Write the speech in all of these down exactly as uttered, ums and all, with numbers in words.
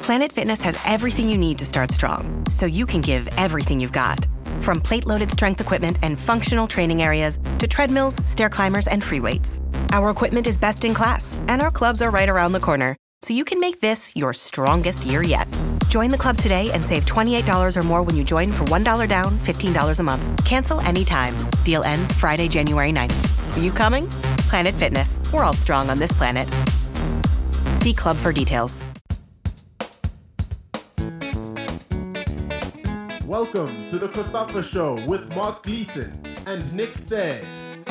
Planet Fitness has everything you need to start strong, so you can give everything you've got. From plate-loaded strength equipment and functional training areas to treadmills, stair climbers, and free weights. Our equipment is best in class, and our clubs are right around the corner, so you can make this your strongest year yet. Join the club today and save twenty-eight dollars or more when you join for one dollar down, fifteen dollars a month. Cancel anytime. Deal ends Friday, January ninth. Are you coming? Planet Fitness. We're all strong on this planet. See club for details. Welcome to the COSAFA Show with Mark Gleeson and Nick Said.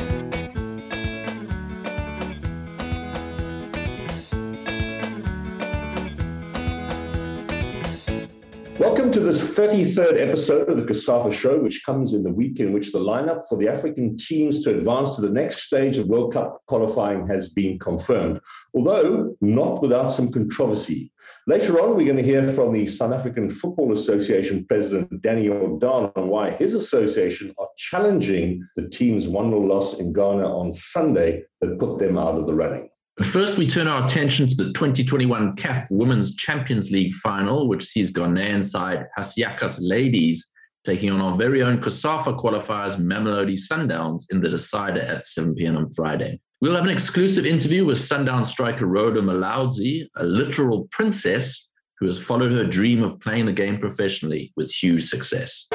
Welcome to this thirty-third episode of the COSAFA Show, which comes in the week in which the lineup for the African teams to advance to the next stage of World Cup qualifying has been confirmed, although not without some controversy. Later on, we're going to hear from the South African Football Association President Danny Jordaan on why his association are challenging the team's one nil loss in Ghana on Sunday that put them out of the running. First, we turn our attention to the twenty twenty-one C A F Women's Champions League final, which sees Ghanaian side Hasiakas Ladies taking on our very own COSAFA qualifiers Mamelodi Sundowns in the decider at seven p.m. on Friday. We'll have an exclusive interview with Sundown striker Rhoda Malaudzi, a literal princess who has followed her dream of playing the game professionally with huge success.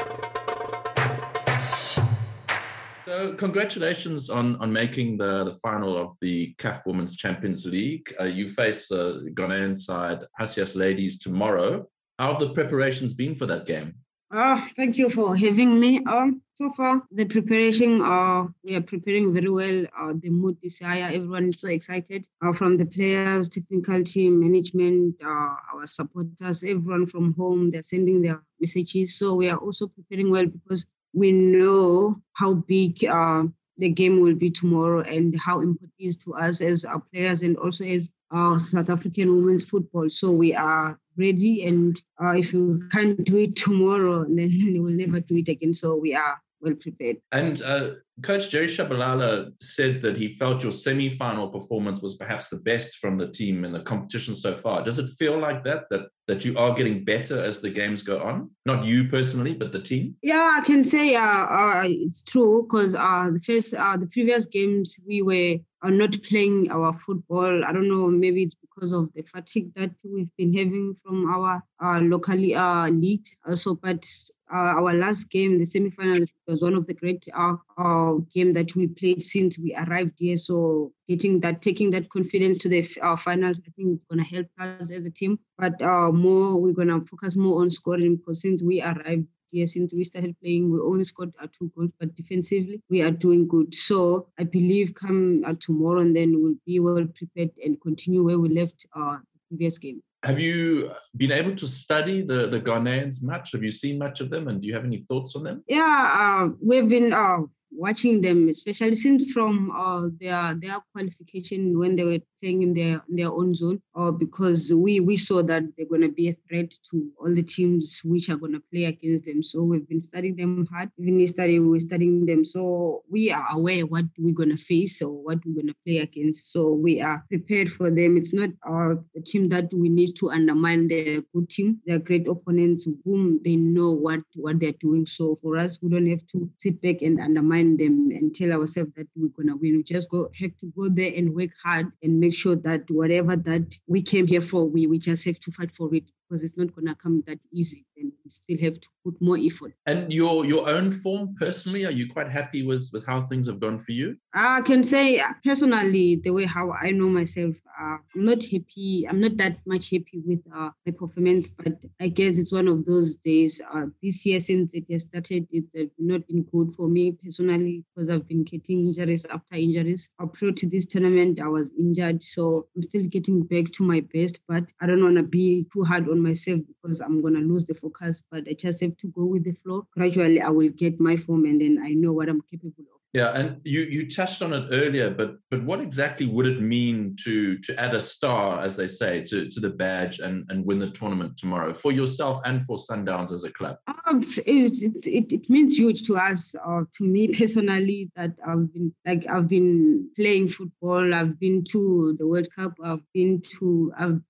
So congratulations on, on making the, the final of the C A F Women's Champions League. Uh, you face uh, Ghanaian side Hasiakas Ladies tomorrow. How have the preparations been for that game? Uh, thank you for having me. Um, so far, the preparation, uh, we are preparing very well. Uh, the mood is higher. Everyone is so excited. Uh, from the players, technical team, management, uh, our supporters, everyone from home, they're sending their messages. So we are also preparing well because we know how big uh, the game will be tomorrow and how important it is to us as our players and also as our South African women's football. So we are ready, and uh, if we can't do it tomorrow, then we will never do it again. So we are well prepared. And uh, Coach Jerry Shabalala said that he felt your semi-final performance was perhaps the best from the team in the competition so far. Does it feel like that, that, that you are getting better as the games go on? Not you personally, but the team? Yeah, I can say uh, uh, it's true because uh, the first, uh, the previous games we were are not playing our football. I don't know, maybe it's because of the fatigue that we've been having from our uh, locally uh, league. Also, but uh, our last game, the semi-final, was one of the great uh, uh, game that we played since we arrived here. So getting that, taking that confidence to the uh, finals, I think it's going to help us as a team. But uh, more, we're going to focus more on scoring because since we arrived here, since we started playing, we only scored uh, two goals, but defensively, we are doing good. So I believe come uh, tomorrow, and then we'll be well prepared and continue where we left uh, the previous game. Have you been able to study the, the Ghanaians much? Have you seen much of them? And do you have any thoughts on them? Yeah, uh, we've been uh, watching them, especially since from uh, their their qualification when they were playing in their in their own zone, or uh, because we we saw that they're going to be a threat to all the teams which are going to play against them. So we've been studying them hard. Even yesterday we were studying them, so we are aware what we're going to face or what we're going to play against. So we are prepared for them. It's not uh, a team that we need to undermine. They're a good team. They're great opponents whom they know what what they're doing. So for us, we don't have to sit back and undermine them and tell ourselves that we're going to win. We just go have to go there and work hard and make sure that whatever that we came here for, we, we just have to fight for it because it's not going to come that easy. And we still have to put more effort. And your your own form personally, are you quite happy with, with how things have gone for you? I can say personally, the way how I know myself, uh, I'm not happy. I'm not that much happy with uh, my performance, but I guess it's one of those days. Uh, this year, since it has started, it's uh, not been good for me personally because I've been getting injuries after injuries. Uh, prior to this tournament, I was injured, so I'm still getting back to my best, but I don't want to be too hard on myself because I'm going to lose the focus, but I just have to go with the flow. Gradually, I will get my form and then I know what I'm capable of. Yeah, and you you touched on it earlier, but but what exactly would it mean to to add a star, as they say, to, to the badge and, and win the tournament tomorrow for yourself and for Sundowns as a club? Um, it, it, it means huge to us, uh, to me personally, that I've been like I've been playing football. I've been to the World Cup. I've been to I've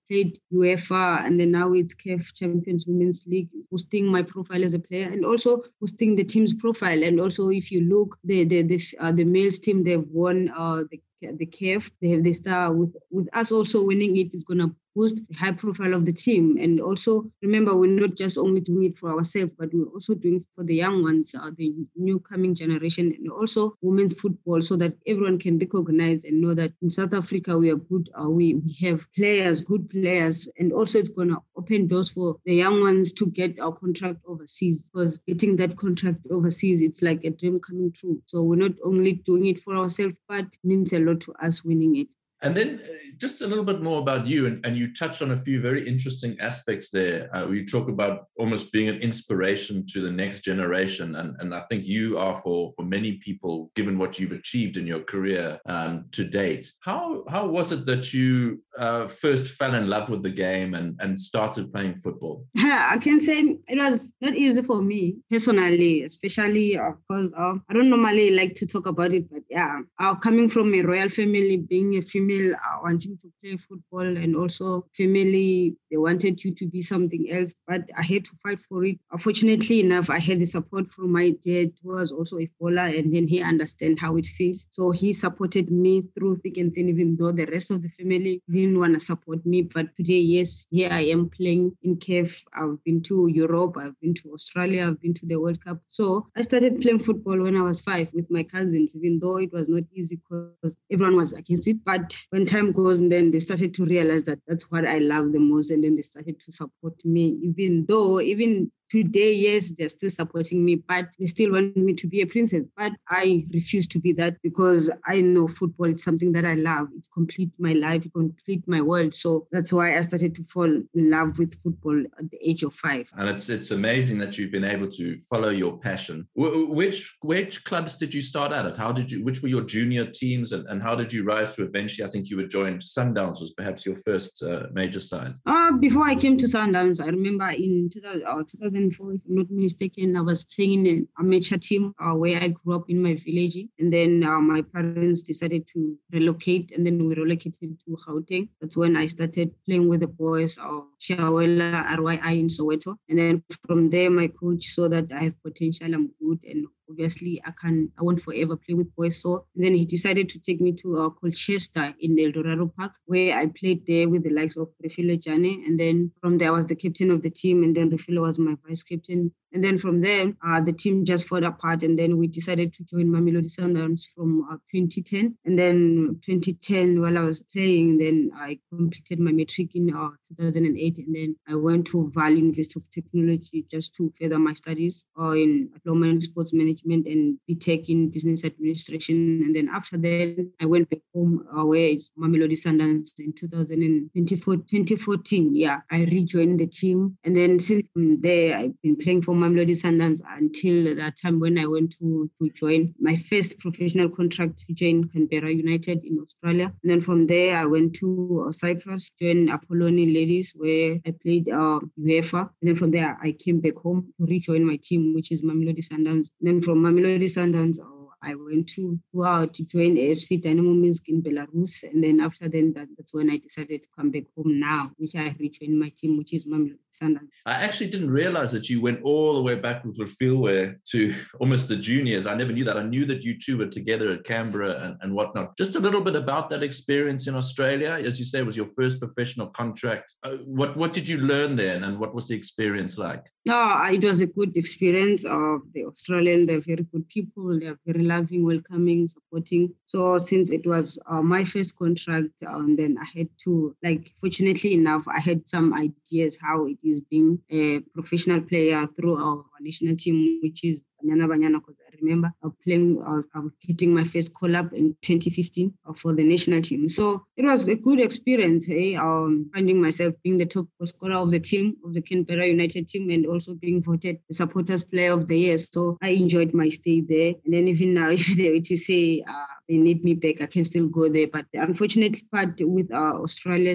played UEFA, and then now it's C A F Champions Women's League, boosting my profile as a player and also boosting the team's profile. And also, if you look, the the the, uh, the males team, they've won uh, the the C A F. They have the star. With with us also winning it is gonna boost the high profile of the team. And also remember, we're not just only doing it for ourselves, but we're also doing it for the young ones, uh, the new coming generation, and also women's football, so that everyone can recognize and know that in South Africa we are good. Uh, we we have players, good players, and also it's gonna open doors for the young ones to get our contract overseas. Because getting that contract overseas, it's like a dream coming true. So we're not only doing it for ourselves, but it means a lot to us winning it. And then uh, just a little bit more about you, and, and you touched on a few very interesting aspects there. Uh, you talk about almost being an inspiration to the next generation, and, and I think you are for, for many people, given what you've achieved in your career um, to date. How how was it that you uh, first fell in love with the game and, and started playing football? I can say it was not easy for me personally, especially because uh, uh, I don't normally like to talk about it, but yeah, uh, coming from a royal family, being a female, uh, wanting to play football, and also family, they wanted you to be something else, but I had to fight for it. Unfortunately enough, I had the support from my dad, who was also a bowler, and then he understand how it feels. So he supported me through thick and thin, even though the rest of the family didn't want to support me. But today, yes, here I am playing in C A F. I've been to Europe, I've been to Australia, I've been to the World Cup. So I started playing football when I was five with my cousins, even though it was not easy because everyone was against it. But when time goes, and then they started to realize that that's what I love the most, and then they started to support me, even though, even today, yes, they're still supporting me, but they still want me to be a princess. But I refuse to be that, because I know football is something that I love. It completes my life, it completes my world. So that's why I started to fall in love with football at the age of five. And it's it's amazing that you've been able to follow your passion. W- which which clubs did you start out at? How did you? Which were your junior teams, and, and how did you rise to eventually? I think you were joined Sundowns was perhaps your first uh, major side. Uh, before I came to Sundowns, I remember in two thousand, uh, two thousand four, if I'm not mistaken, I was playing in an amateur team uh, where I grew up in my village. And then uh, my parents decided to relocate, and then we relocated to Gauteng. That's when I started playing with the boys of Shawela R Y I in Soweto. And then from there, my coach saw that I have potential, I'm good, and obviously I can, I won't forever play with boys. So and then he decided to take me to uh, Colchester in El Dorado Park, where I played there with the likes of Refilo Jane. And then from there, I was the captain of the team, and then Refilo was my vice captain. And then from there, uh, the team just fell apart, and then we decided to join Mamelodi Sundowns from uh, twenty ten. And then twenty ten, while I was playing, then I completed my matric in uh, two thousand eight, and then I went to Vaal University of Technology just to further my studies uh, in diploma in sports management and B Tech in business administration. And then after that, I went back home uh, where it's Mamelodi Sundowns in two thousand twenty fourteen. Yeah, I rejoined the team, and then since there, I've been playing for Mamelodi Sundowns until that time when I went to, to join my first professional contract to join Canberra United in Australia. And then from there, I went to uh, Cyprus, joined Apolloni Ladies, where I played uh, UEFA. And then from there, I came back home to rejoin my team, which is Mamelodi Sundowns. And then from Mamelodi Sundowns, uh, I went to uh, to join A F C Dynamo Minsk in Belarus. And then after then, that, that's when I decided to come back home now, which I rejoined my team, which is Mamelodi Sundowns. I actually didn't realize that you went all the way back with Refilwe to almost the juniors. I never knew that. I knew that you two were together at Canberra and, and whatnot. Just a little bit about that experience in Australia. As you say, it was your first professional contract. Uh, what, what did you learn then, and what was the experience like? No, it was a good experience. Uh, the Australians, they're very good people. They're very loving, welcoming, supporting. So since it was uh, my first contract, uh, and then I had to, like, fortunately enough, I had some ideas how it is being a professional player through our national team, which is Banyana Banyana, because I remember I was playing, I was, I was hitting my first call-up in twenty fifteen for the national team. So it was a good experience, eh? um, finding myself being the top scorer of the team, of the Canberra United team, and also being voted the supporters player of the year. So I enjoyed my stay there. And then even now, if they were to say uh, they need me back, I can still go there. But the unfortunate part with uh, Australia is that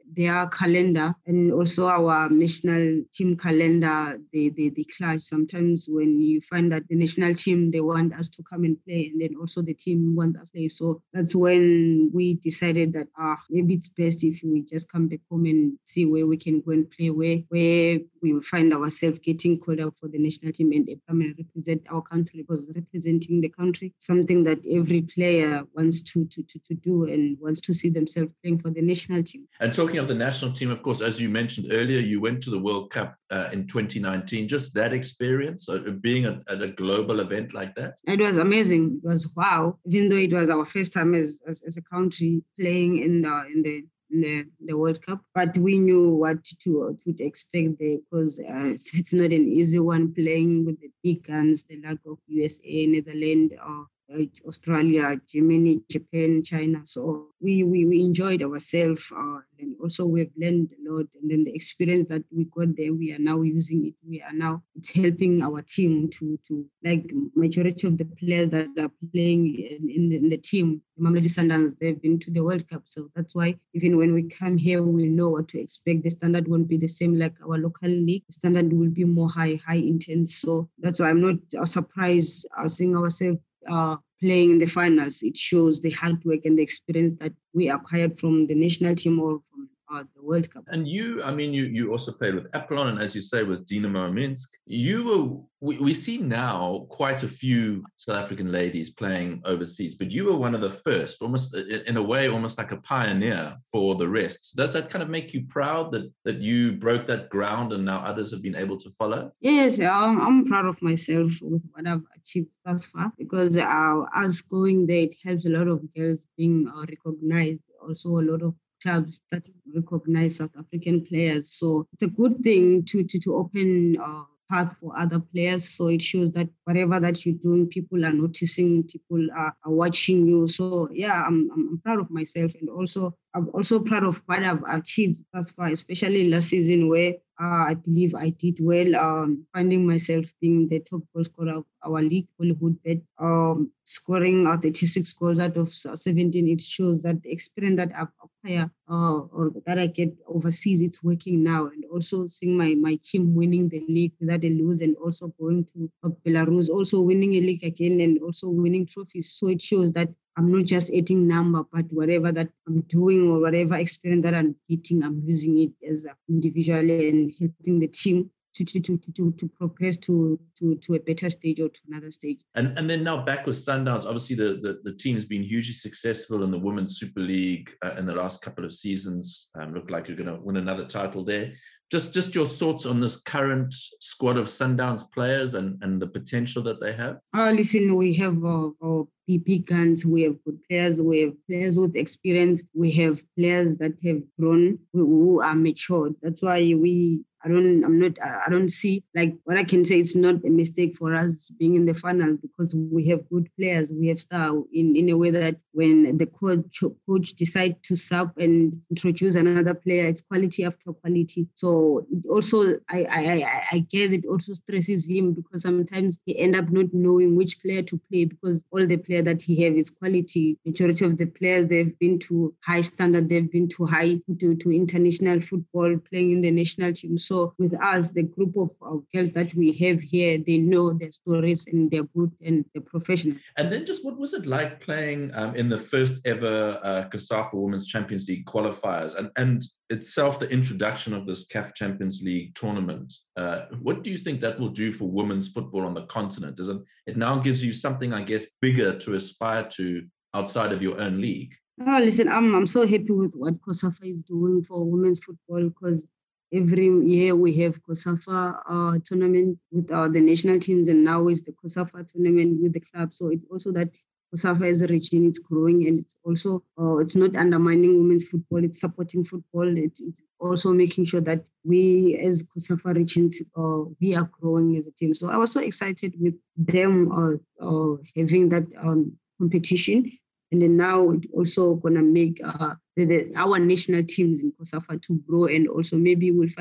their calendar and also our national team calendar, they, they, they clash. Sometimes when you find that the national team, they want us to come and play, and then also the team wants us to play. So that's when we decided that ah, maybe it's best if we just come back home and see where we can go and play, where, where we will find ourselves getting called up for the national team and come and represent our country, because representing the country, something that every player wants to, to, to, to do and wants to see themselves playing for the national team. And talking of the national team, of course, as you mentioned earlier, you went to the World Cup uh, in twenty nineteen. Just that experience, uh, being a, at a global event like that? It was amazing. It was wow. Even though it was our first time as, as, as a country playing in the in the in the, the World Cup, but we knew what to to expect there, because uh, it's not an easy one playing with the big guns, the like of U S A, Netherlands, or uh, Australia, Germany, Japan, China. So we we, we enjoyed ourselves, uh, and also we've learned a lot. And then the experience that we got there, we are now using it. We are now it's helping our team to to like majority of the players that are playing in, in, the, in the team. Mamelodi Sundowns, they've been to the World Cup, so that's why even when we come here, we know what to expect. The standard won't be the same like our local league. The standard will be more high, high intense. So that's why I'm not uh, surprised uh, seeing ourselves uh, playing in the finals. It shows the hard work and the experience that we acquired from the national team or from uh, the World Cup. And you, I mean, you you also played with Apollon, and as you say, with Dynamo Minsk. You were, we, we see now quite a few South African ladies playing overseas, but you were one of the first, almost in a way, almost like a pioneer for the rest. Does that kind of make you proud that that you broke that ground and now others have been able to follow? Yes, I'm, I'm proud of myself with what I've achieved thus far, because uh, us going there, it helps a lot of girls being uh, recognized. Also, a lot of clubs that recognize South African players. So it's a good thing to to, to open uh, path for other players. So it shows that whatever that you're doing, people are noticing, people are, are watching you. So yeah, I'm, I'm proud of myself, and also I'm also proud of what I've achieved thus far, especially last season where uh, I believe I did well, um, finding myself being the top goal scorer of our league, Hollywoodbet, um, scoring uh, thirty-six goals out of seventeen. It shows that the experience that I've acquired uh, or that I get overseas, it's working now. And also seeing my, my team winning the league without a lose, and also going to uh, Belarus, also winning a league again, and also winning trophies. So it shows that I'm not just adding number, but whatever that I'm doing or whatever experience that I'm getting, I'm using it as an individual and helping the team to to to to to progress to to to a better stage or to another stage. And and then now back with Sundowns, obviously the the, the team has been hugely successful in the Women's Super League uh, in the last couple of seasons. Um, look like you're going to win another title there. Just just your thoughts on this current squad of Sundowns players and, and the potential that they have? Uh, listen, we have uh, uh, big guns, we have good players, we have players with experience, we have players that have grown, who are matured. That's why we I don't, I'm not, I don't see, like, what I can say, it's not a mistake for us being in the final, because we have good players, we have star in, in a way that when the coach, coach decides to sub and introduce another player, it's quality after quality. So it also, I, I, I guess it also stresses him, because sometimes he end up not knowing which player to play, because all the player that he have is quality. Majority of the players, they've been to high standard, they've been to high, to, to international football, playing in the national team. So with us, the group of, of girls that we have here, they know their stories and they're good and they're professional. And then just what was it like playing um, in the first ever uh, COSAFA Women's Champions League qualifiers, and, and itself the introduction of this C A F Champions League tournament? Uh, what do you think that will do for women's football on the continent? Does it, it now gives you something, I guess, bigger to aspire to outside of your own league? Oh, listen, I'm, I'm so happy with what COSAFA is doing for women's football, because every year we have COSAFA uh, tournament with uh, the national teams, and now is the COSAFA tournament with the club. So it also that COSAFA as a region, it's growing, and it's also, uh, it's not undermining women's football, it's supporting football. It, it's also making sure that we as COSAFA regions, uh, we are growing as a team. So I was so excited with them uh, uh, having that um, competition. And then now it's also going to make uh, the, the, our national teams in COSAFA to grow, and also maybe we'll find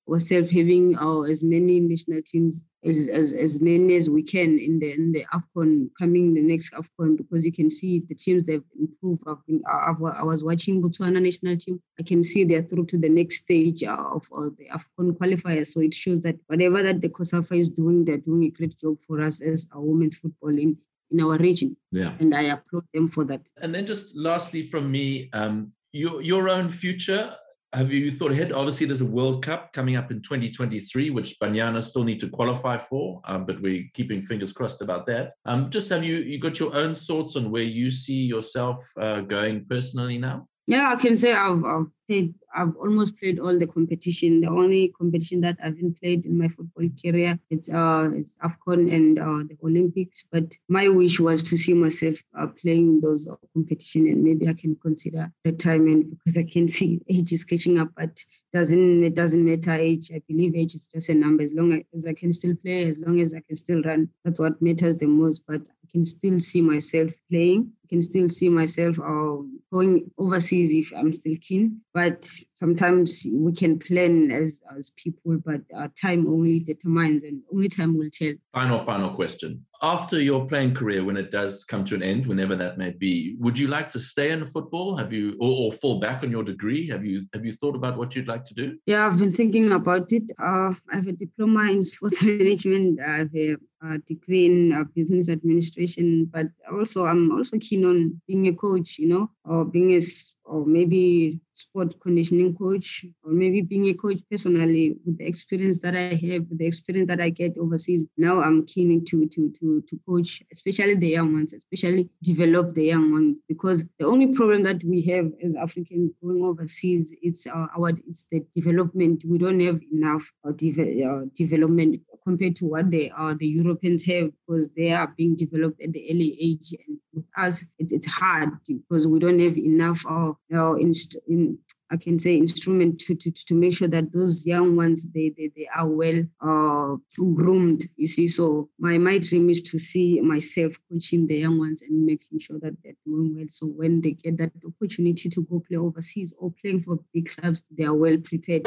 ourselves having uh, as many national teams as, as as many as we can in the in the AFCON, coming the next AFCON, because you can see the teams they've improved. I've been, I've, I was watching Botswana national team. I can see they're through to the next stage of uh, the AFCON qualifiers. So it shows that whatever that the COSAFA is doing, they're doing a great job for us as a women's football in, in our region. Yeah. And I applaud them for that. And then just lastly from me, um, your your own future. Have you thought ahead? Obviously, there's a World Cup coming up in twenty twenty-three, which Banyana still need to qualify for, um, but we're keeping fingers crossed about that. Um, just have you you got your own thoughts on where you see yourself uh, going personally now? Yeah, I can say I've, I've played, I've almost played all the competition. The only competition that I haven't played in my football career, it's uh, it's AFCON and uh, the Olympics. But my wish was to see myself uh, playing those uh, competition, and maybe I can consider retirement, because I can see age is catching up. But doesn't it doesn't matter age. I believe age is just a number. As long as I can still play, as long as I can still run, that's what matters the most. But I can still see myself playing. I can still see myself uh, going overseas if I'm still keen. But sometimes we can plan as, as people, but uh, time only determines, and only time will tell. Final, final question. After your playing career, when it does come to an end, whenever that may be, would you like to stay in football? Have you, or, or fall back on your degree? Have you have you thought about what you'd like to do? Yeah, I've been thinking about it. Uh, I have a diploma in sports management. I have a, a degree in uh, business administration, but also I'm also keen on being a coach, you know, or being a, or maybe sport conditioning coach, or maybe being a coach personally with the experience that I have, with the experience that I get overseas. Now I'm keen to to to to coach, especially the young ones, especially develop the young ones, because the only problem that we have as Africans going overseas, it's uh, our it's the development. We don't have enough uh, de- uh, development compared to what they are the Europeans have, because they are being developed at the early age, and with us it, it's hard because we don't have enough uh, uh, inst- in, I can say instrument to, to to make sure that those young ones they they, they are well uh, groomed. You see, so my my dream is to see myself coaching the young ones and making sure that they're doing well. So when they get that opportunity to go play overseas or playing for big clubs, they are well prepared.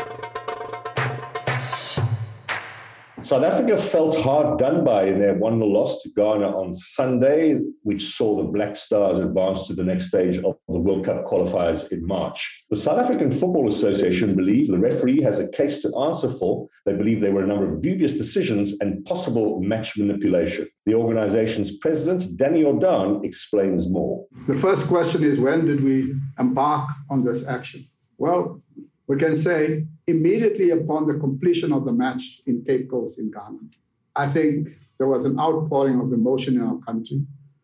South Africa felt hard done by in their one nil loss to Ghana on Sunday, which saw the Black Stars advance to the next stage of the World Cup qualifiers in March. The South African Football Association believes the referee has a case to answer for. They believe there were a number of dubious decisions and possible match manipulation. The organization's president, Danny Jordan, explains more. The first question is, when did we embark on this action? Well, we can say immediately upon the completion of the match in Cape Coast in Ghana. I think there was an outpouring of emotion in our country.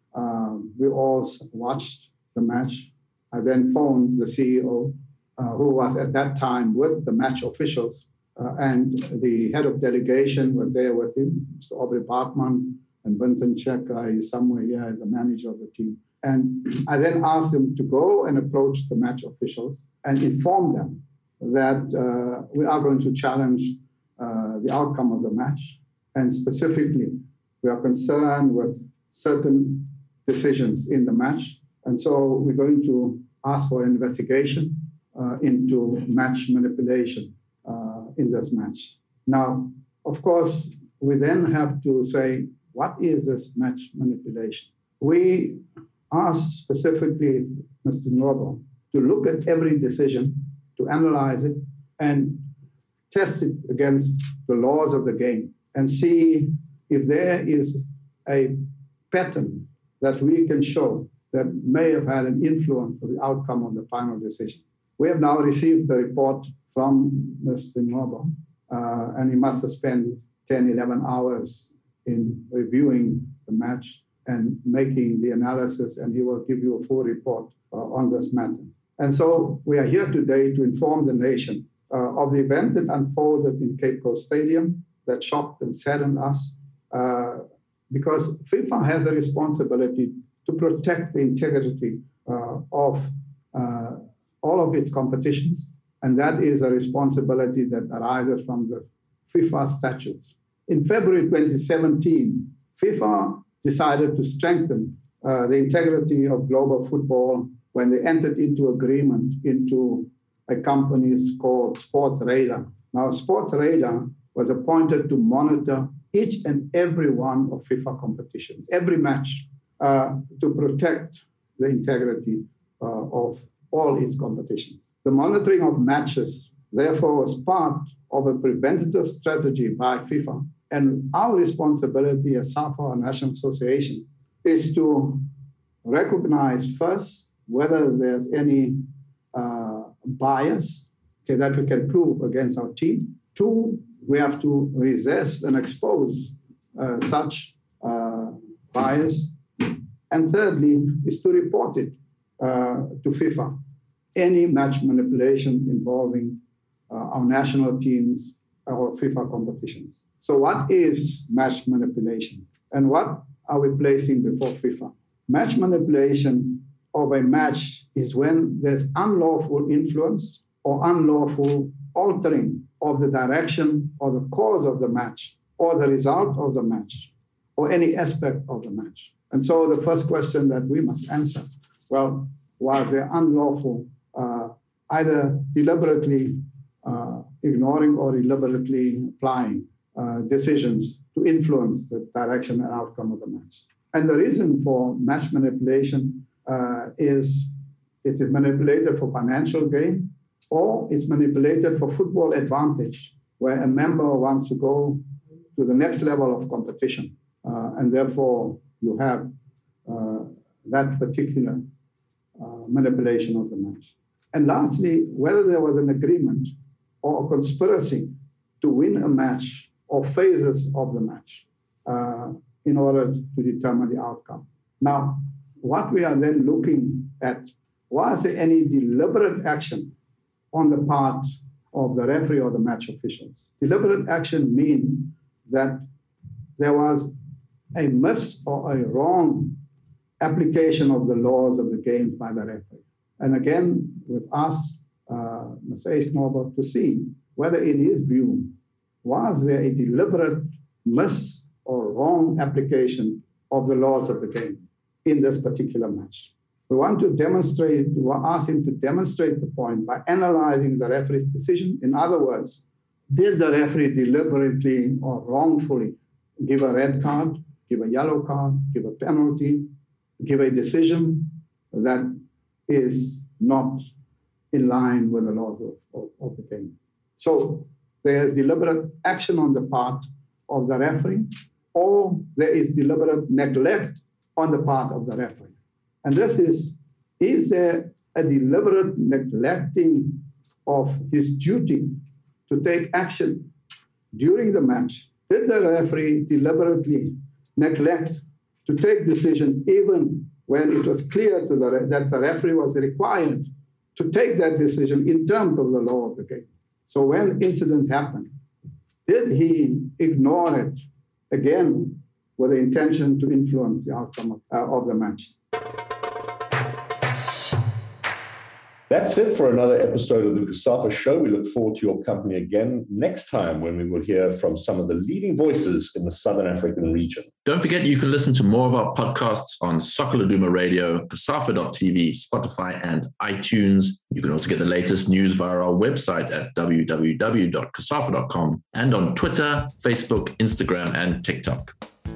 Um, we all watched the match. I then phoned the C E O, uh, who was at that time with the match officials, uh, and the head of delegation was there with him, Mister Aubrey Bartman, and Vincent Checker is somewhere here, the manager of the team. And I then asked them to go and approach the match officials and inform them that uh, we are going to challenge uh, the outcome of the match. And specifically, we are concerned with certain decisions in the match. And so we're going to ask for an investigation uh, into match manipulation uh, in this match. Now, of course, we then have to say, what is this match manipulation? We asked specifically Mister Nrobo to look at every decision, to analyze it and test it against the laws of the game and see if there is a pattern that we can show that may have had an influence on the outcome of the final decision. We have now received the report from Mister Nrobo, uh, and he must have spent ten, eleven hours in reviewing the match and making the analysis, and he will give you a full report uh, on this matter. And so we are here today to inform the nation uh, of the event that unfolded in Cape Coast Stadium that shocked and saddened us, uh, because FIFA has a responsibility to protect the integrity uh, of uh, all of its competitions, and that is a responsibility that arises from the FIFA statutes. In February twenty seventeen, FIFA decided to strengthen uh, the integrity of global football when they entered into agreement into a company called Sports Radar. Now, Sports Radar was appointed to monitor each and every one of FIFA competitions, every match, uh, to protect the integrity uh, of all its competitions. The monitoring of matches, therefore, was part of a preventative strategy by FIFA. And our responsibility as SAFA, National Association, is to recognize first whether there's any uh, bias okay, that we can prove against our team. Two, we have to resist and expose uh, such uh, bias. And thirdly, is to report it uh, to FIFA. Any match manipulation involving uh, our national teams or FIFA competitions. So what is match manipulation? And what are we placing before FIFA? Match manipulation of a match is when there's unlawful influence or unlawful altering of the direction or the cause of the match or the result of the match or any aspect of the match. And so the first question that we must answer, well, was there unlawful, uh, either deliberately uh, ignoring or deliberately applying uh, decisions to influence the direction and outcome of the match? And the reason for match manipulation uh, is it is manipulated for financial gain, or it's manipulated for football advantage, where a member wants to go to the next level of competition. Uh, and therefore, you have uh, that particular uh, manipulation of the match. And lastly, whether there was an agreement or a conspiracy to win a match or phases of the match uh, in order to determine the outcome. Now, what we are then looking at, was there any deliberate action on the part of the referee or the match officials? Deliberate action means that there was a miss or a wrong application of the laws of the game by the referee. And again, with us, uh, Mister Eisnauber, to see whether in his view, was there a deliberate miss or wrong application of the laws of the game in this particular match. We want to demonstrate, we ask him to demonstrate the point by analyzing the referee's decision. In other words, did the referee deliberately or wrongfully give a red card, give a yellow card, give a penalty, give a decision that is not in line with the laws of, of, of the game? So there's deliberate action on the part of the referee, or there is deliberate neglect on the part of the referee. And this is, is there a deliberate neglecting of his duty to take action during the match? Did the referee deliberately neglect to take decisions even when it was clear to the, that the referee was required to take that decision in terms of the law of the game? So when incident happened, did he ignore it, again, with the intention to influence the outcome of, uh, of the match? That's it for another episode of the COSAFA Show. We look forward to your company again next time when we will hear from some of the leading voices in the Southern African region. Don't forget you can listen to more of our podcasts on Soccer Laduma Radio, COSAFA dot T V, Spotify, and iTunes. You can also get the latest news via our website at w w w dot cosafa dot com and on Twitter, Facebook, Instagram, and TikTok.